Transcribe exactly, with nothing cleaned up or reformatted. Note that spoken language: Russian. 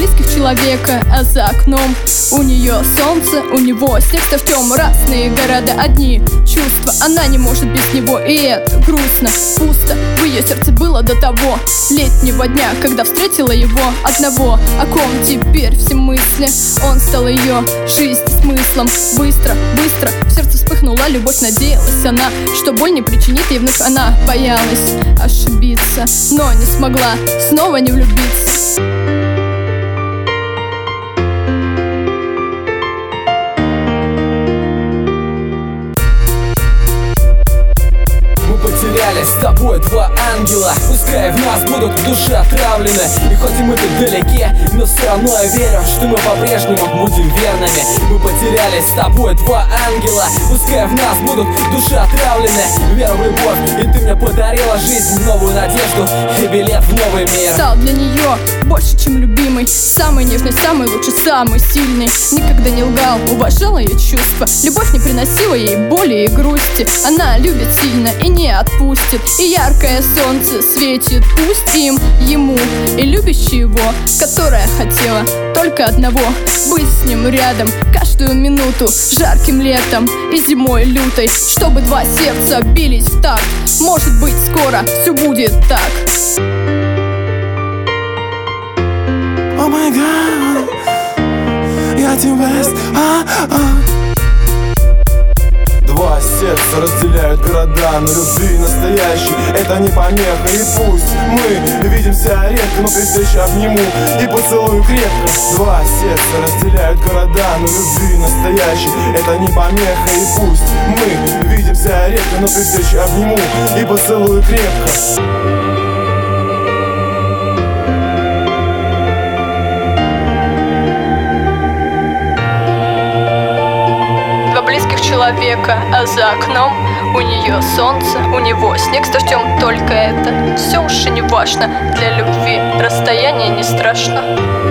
близких человека, а за окном у нее солнце, у него снег с дождем. Разные города, одни чувства, она не может без него, и это грустно, пусто. В ее сердце было до того летнего дня, когда встретила его одного. О ком теперь все мысли? Он стал ее жизнь смыслом. Быстро, быстро в сердце вспыхнула любовь. Надеялась она, что боль не причинит ей вновь. Она боялась ошибиться, но не смогла снова не влюбиться. Потерялись с тобой два ангела, пускай в нас будут души отравлены. И хоть и мы тут далеки, но все равно я верю, что мы по-прежнему будем верными. Мы потерялись с тобой два ангела, пускай в нас будут души отравлены. Вера в любовь, и ты мне подарила жизнь, новую надежду и билет в новый мир. Стал для нее больше, чем любимый, самый нежный, самый лучший, самый сильный. Никогда не лгал, уважал ее чувства. Любовь не приносила ей боли и грусти. Она любит сильно и не отпустит. И яркое солнце светит пусть им, ему и любящей его, которая хотела только одного — быть с ним рядом каждую минуту, жарким летом и зимой лютой, чтобы два сердца бились в такт. Может быть, скоро все будет так. О май гад, я тебя а, а. Два сердца разделяют города, но любви настоящей это не помеха. И пусть мы видимся редко, но при встрече обниму и поцелую крепко. Два сердца разделяют города, но любви настоящей это не помеха. И пусть мы видимся редко, но при встрече обниму и поцелую крепко. Человека, а за окном у нее солнце, у него снег с дождем. Только это все уж и не важно. Для любви расстояние не страшно.